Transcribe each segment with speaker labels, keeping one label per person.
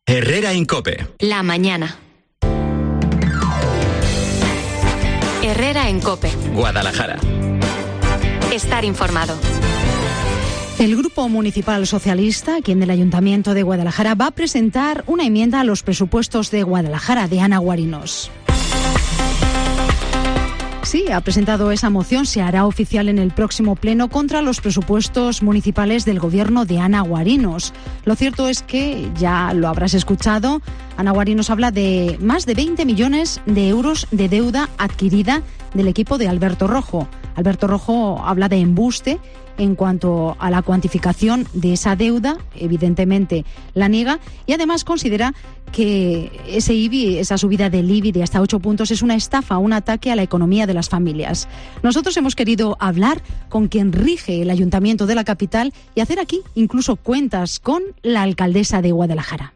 Speaker 1: Herrera en COPE.
Speaker 2: La mañana. Herrera en COPE.
Speaker 1: Guadalajara.
Speaker 2: Estar informado.
Speaker 3: El Grupo Municipal Socialista, aquí en el Ayuntamiento de Guadalajara, va a presentar una enmienda a los presupuestos de Guadalajara, de Ana Guarinos. Sí, ha presentado esa moción, se hará oficial en el próximo pleno contra los presupuestos municipales del gobierno de Ana Guarinos. Lo cierto es que, ya lo habrás escuchado, Ana Guarinos habla de más de 20 millones de euros de deuda adquirida del equipo de Alberto Rojo. Alberto Rojo habla de embuste en cuanto a la cuantificación de esa deuda, evidentemente la niega, y además considera que ese IBI, esa subida del IBI de hasta 8 puntos es una estafa, un ataque a la economía de las familias. Nosotros hemos querido hablar con quien rige el Ayuntamiento de la capital y hacer aquí incluso cuentas con la alcaldesa de Guadalajara.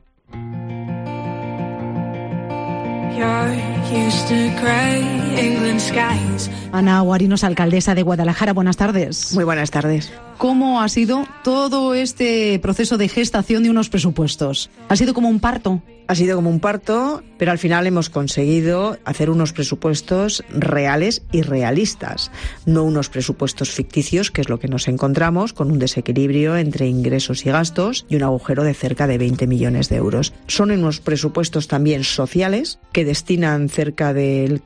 Speaker 3: Ana Guarinos, alcaldesa de Guadalajara, buenas tardes.
Speaker 4: Muy buenas tardes.
Speaker 3: ¿Cómo ha sido todo este proceso de gestación de unos presupuestos? ¿Ha sido como un parto?
Speaker 4: Ha sido como un parto, pero al final hemos conseguido hacer unos presupuestos reales y realistas, no unos presupuestos ficticios, que es lo que nos encontramos, con un desequilibrio entre ingresos y gastos y un agujero de cerca de 20 millones de euros. Son unos presupuestos también sociales, que destinan cerca del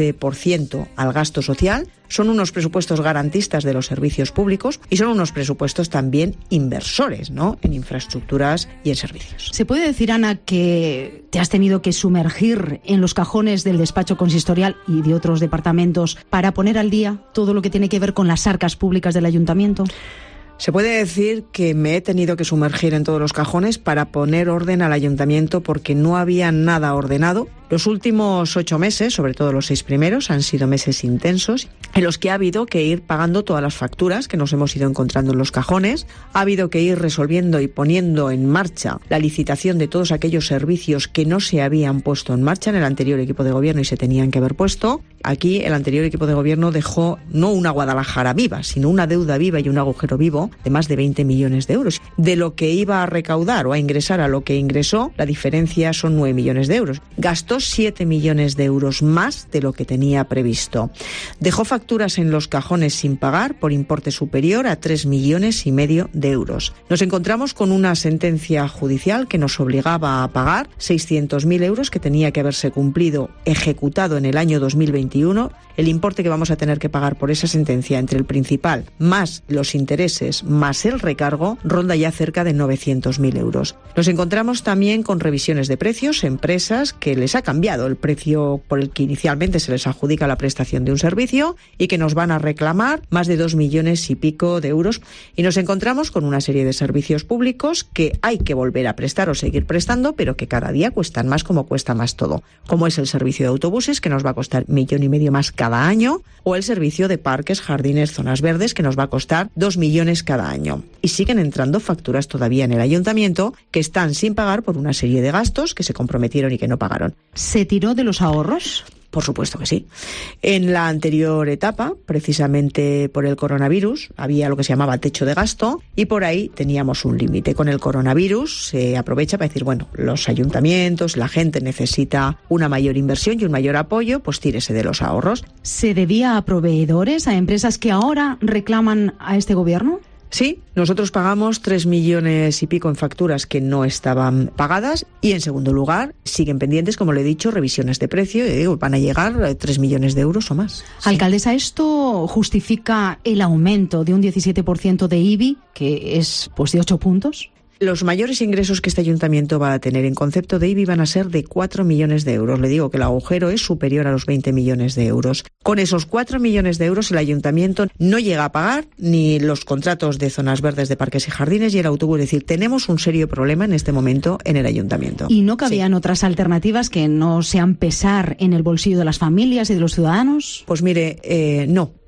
Speaker 4: 15% al gasto social. Son unos presupuestos garantistas de los servicios públicos y son unos presupuestos también inversores, ¿no?, en infraestructuras y en servicios.
Speaker 3: ¿Se puede decir, Ana, que te has tenido que sumergir en los cajones del despacho consistorial y de otros departamentos para poner al día todo lo que tiene que ver con las arcas públicas del ayuntamiento?
Speaker 4: Se puede decir que me he tenido que sumergir en todos los cajones para poner orden al ayuntamiento porque no había nada ordenado. Los últimos 8 meses, sobre todo los 6 primeros, han sido meses intensos en los que ha habido que ir pagando todas las facturas que nos hemos ido encontrando en los cajones. Ha habido que ir resolviendo y poniendo en marcha la licitación de todos aquellos servicios que no se habían puesto en marcha en el anterior equipo de gobierno y se tenían que haber puesto. Aquí el anterior equipo de gobierno dejó no una Guadalajara viva, sino una deuda viva y un agujero vivo de más de 20 millones de euros. De lo que iba a recaudar o a ingresar a lo que ingresó, la diferencia son 9 millones de euros. Gastó 7 millones de euros más de lo que tenía previsto. Dejó facturas en los cajones sin pagar por importe superior a 3,5 millones de euros. Nos encontramos con una sentencia judicial que nos obligaba a pagar 600.000 euros que tenía que haberse cumplido, ejecutado en el año 2021. El importe que vamos a tener que pagar por esa sentencia entre el principal más los intereses más el recargo ronda ya cerca de 900.000 euros. Nos encontramos también con revisiones de precios, empresas que les ha cambiado el precio por el que inicialmente se les adjudica la prestación de un servicio y que nos van a reclamar más de 2 millones y pico de euros. Y nos encontramos con una serie de servicios públicos que hay que volver a prestar o seguir prestando, pero que cada día cuestan más como cuesta más todo. Como es el servicio de autobuses, que nos va a costar 1,5 millones más cada año, o el servicio de parques, jardines, zonas verdes, que nos va a costar 2 millones cada año. Y siguen entrando facturas todavía en el ayuntamiento que están sin pagar por una serie de gastos que se comprometieron y que no pagaron.
Speaker 3: ¿Se tiró de los ahorros?
Speaker 4: Por supuesto que sí. En la anterior etapa, precisamente por el coronavirus, había lo que se llamaba techo de gasto y por ahí teníamos un límite. Con el coronavirus se aprovecha para decir, bueno, los ayuntamientos, la gente necesita una mayor inversión y un mayor apoyo, pues tírese de los ahorros.
Speaker 3: ¿Se debía a proveedores, a empresas que ahora reclaman a este gobierno?
Speaker 4: Sí, nosotros pagamos 3 millones y pico en facturas que no estaban pagadas y en segundo lugar siguen pendientes, como le he dicho, revisiones de precio y digo, van a llegar a 3 millones de euros o más.
Speaker 3: Alcaldesa, ¿esto justifica el aumento de un 17% de IBI, que es pues de 8 puntos?
Speaker 4: Los mayores ingresos que este ayuntamiento va a tener en concepto de IBI van a ser de 4 millones de euros. Le digo que el agujero es superior a los 20 millones de euros. Con esos 4 millones de euros el ayuntamiento no llega a pagar ni los contratos de zonas verdes de parques y jardines y el autobús. Es decir, tenemos un serio problema en este momento en el ayuntamiento.
Speaker 3: ¿Y no cabían otras alternativas que no sean pesar en el bolsillo de las familias y de los ciudadanos?
Speaker 4: Pues mire, no.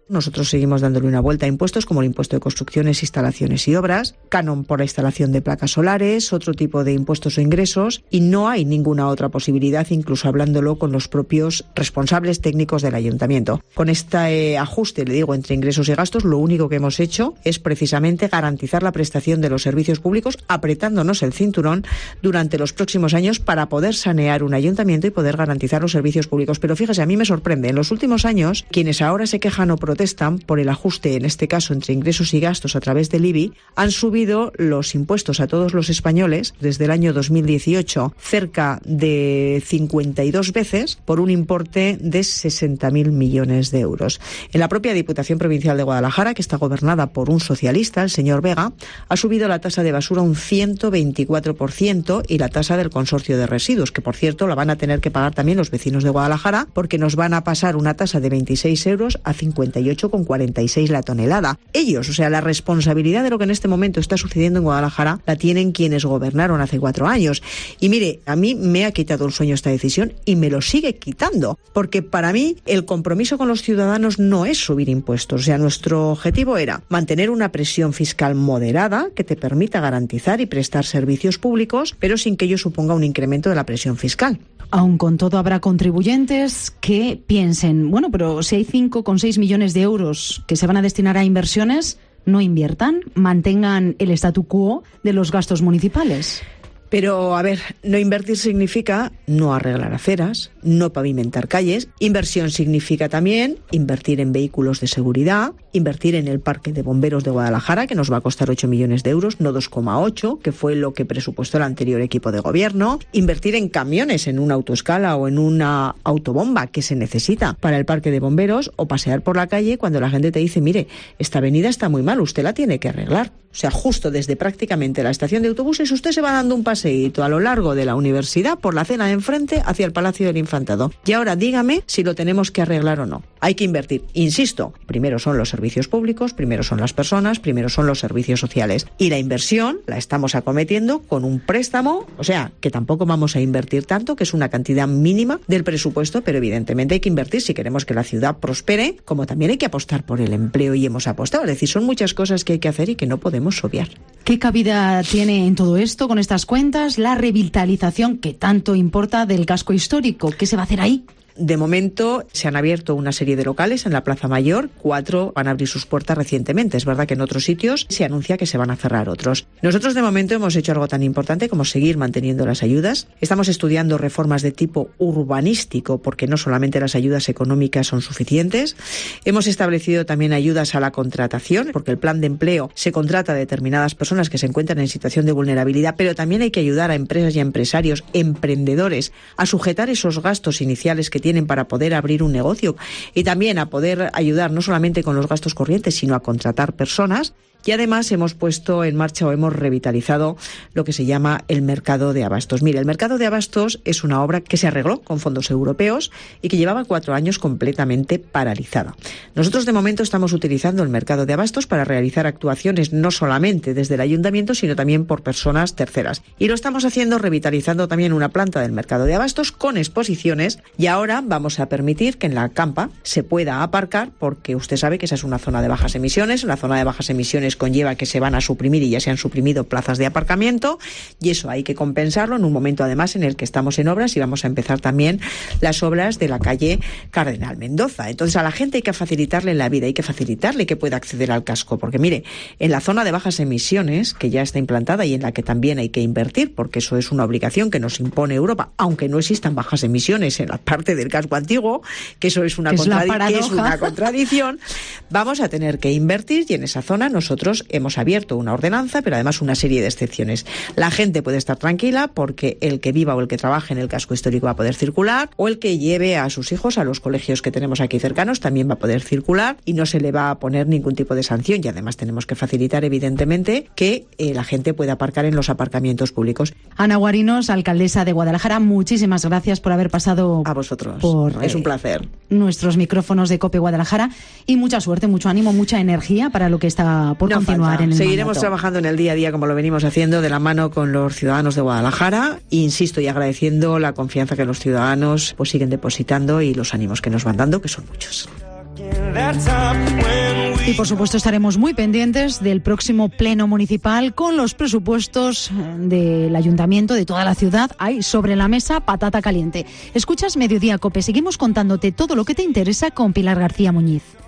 Speaker 4: Nosotros seguimos dándole una vuelta a impuestos como el impuesto de construcciones, instalaciones y obras, canon por la instalación de placas solares, otro tipo de impuestos o ingresos, y no hay ninguna otra posibilidad, incluso hablándolo con los propios responsables técnicos del ayuntamiento. Con este ajuste, le digo, entre ingresos y gastos, lo único que hemos hecho es precisamente garantizar la prestación de los servicios públicos, apretándonos el cinturón durante los próximos años para poder sanear un ayuntamiento y poder garantizar los servicios públicos. Pero fíjese, a mí me sorprende, en los últimos años, quienes ahora se quejan o protestan por el ajuste, en este caso entre ingresos y gastos a través del IBI, han subido los impuestos a todos los españoles desde el año 2018 cerca de 52 veces por un importe de 60.000 millones de euros. En la propia Diputación Provincial de Guadalajara, que está gobernada por un socialista, el señor Vega, ha subido la tasa de basura un 124% y la tasa del consorcio de residuos, que por cierto la van a tener que pagar también los vecinos de Guadalajara, porque nos van a pasar una tasa de 26 euros a 58,46 la tonelada. Ellos, o sea, la responsabilidad de lo que en este momento está sucediendo en Guadalajara la tienen quienes gobernaron hace 4 años. Y mire, a mí me ha quitado el sueño esta decisión y me lo sigue quitando, porque para mí el compromiso con los ciudadanos no es subir impuestos. O sea, nuestro objetivo era mantener una presión fiscal moderada que te permita garantizar y prestar servicios públicos, pero sin que ello suponga un incremento de la presión fiscal.
Speaker 3: Aun con todo habrá contribuyentes que piensen, bueno, pero si hay 5,6 millones de euros que se van a destinar a inversiones, no inviertan, mantengan el statu quo de los gastos municipales.
Speaker 4: Pero, a ver, no invertir significa no arreglar aceras, no pavimentar calles. Inversión significa también invertir en vehículos de seguridad, invertir en el Parque de Bomberos de Guadalajara, que nos va a costar 8 millones de euros, no 2,8, que fue lo que presupuestó el anterior equipo de gobierno. Invertir en camiones, en una autoescala o en una autobomba que se necesita para el Parque de Bomberos, o pasear por la calle cuando la gente te dice, mire, esta avenida está muy mal, usted la tiene que arreglar. O sea, justo desde prácticamente la estación de autobuses usted se va dando un paseíto a lo largo de la universidad por la acera de enfrente hacia el Palacio del Infantado. Y ahora dígame si lo tenemos que arreglar o no. Hay que invertir. Insisto, primero son los servicios públicos, primero son las personas, primero son los servicios sociales. Y la inversión la estamos acometiendo con un préstamo, o sea, que tampoco vamos a invertir tanto, que es una cantidad mínima del presupuesto, pero evidentemente hay que invertir si queremos que la ciudad prospere, como también hay que apostar por el empleo y hemos apostado. Es decir, son muchas cosas que hay que hacer y que no podemos obviar.
Speaker 3: ¿Qué cabida tiene en todo esto, con estas cuentas, la revitalización que tanto importa del casco histórico? ¿Qué se va a hacer ahí?
Speaker 4: De momento se han abierto una serie de locales en la Plaza Mayor, 4 van a abrir sus puertas recientemente. Es verdad que en otros sitios se anuncia que se van a cerrar otros. Nosotros de momento hemos hecho algo tan importante como seguir manteniendo las ayudas. Estamos estudiando reformas de tipo urbanístico porque no solamente las ayudas económicas son suficientes. Hemos establecido también ayudas a la contratación porque el plan de empleo se contrata a determinadas personas que se encuentran en situación de vulnerabilidad, pero también hay que ayudar a empresas y a empresarios, emprendedores, a sujetar esos gastos iniciales que tienen para poder abrir un negocio y también a poder ayudar no solamente con los gastos corrientes, sino a contratar personas. Y además hemos puesto en marcha o hemos revitalizado lo que se llama el mercado de abastos. Mire, el mercado de abastos es una obra que se arregló con fondos europeos y que llevaba 4 años completamente paralizada. Nosotros de momento estamos utilizando el mercado de abastos para realizar actuaciones no solamente desde el ayuntamiento, sino también por personas terceras. Y lo estamos haciendo revitalizando también una planta del mercado de abastos con exposiciones y ahora vamos a permitir que en la campa se pueda aparcar porque usted sabe que esa es una zona de bajas emisiones. La zona de bajas emisiones conlleva que se van a suprimir y ya se han suprimido plazas de aparcamiento y eso hay que compensarlo en un momento además en el que estamos en obras y vamos a empezar también las obras de la calle Cardenal Mendoza. Entonces a la gente hay que facilitarle la vida, hay que facilitarle que pueda acceder al casco porque mire, en la zona de bajas emisiones que ya está implantada y en la que también hay que invertir porque eso es una obligación que nos impone Europa, aunque no existan bajas emisiones en la parte del casco antiguo, que eso es una contradicción, vamos a tener que invertir y en esa zona nosotros hemos abierto una ordenanza, pero además una serie de excepciones. La gente puede estar tranquila porque el que viva o el que trabaje en el casco histórico va a poder circular o el que lleve a sus hijos a los colegios que tenemos aquí cercanos también va a poder circular y no se le va a poner ningún tipo de sanción y además tenemos que facilitar evidentemente que la gente pueda aparcar en los aparcamientos públicos.
Speaker 3: Ana Guarinos, alcaldesa de Guadalajara, muchísimas gracias por haber pasado
Speaker 4: a vosotros.
Speaker 3: Es
Speaker 4: un placer.
Speaker 3: Nuestros micrófonos de COPE Guadalajara y mucha suerte, mucho ánimo, mucha energía para lo que está por continuar en el
Speaker 4: Seguiremos
Speaker 3: mandato.
Speaker 4: trabajando en el día a día como lo venimos haciendo de la mano con los ciudadanos de Guadalajara. Insisto y agradeciendo la confianza que los ciudadanos pues siguen depositando y los ánimos que nos van dando, que son muchos.
Speaker 3: Y por supuesto estaremos muy pendientes del próximo pleno municipal con los presupuestos del ayuntamiento de toda la ciudad. Hay sobre la mesa patata caliente. Escuchas Mediodía Cope. Seguimos contándote todo lo que te interesa con Pilar García Muñiz.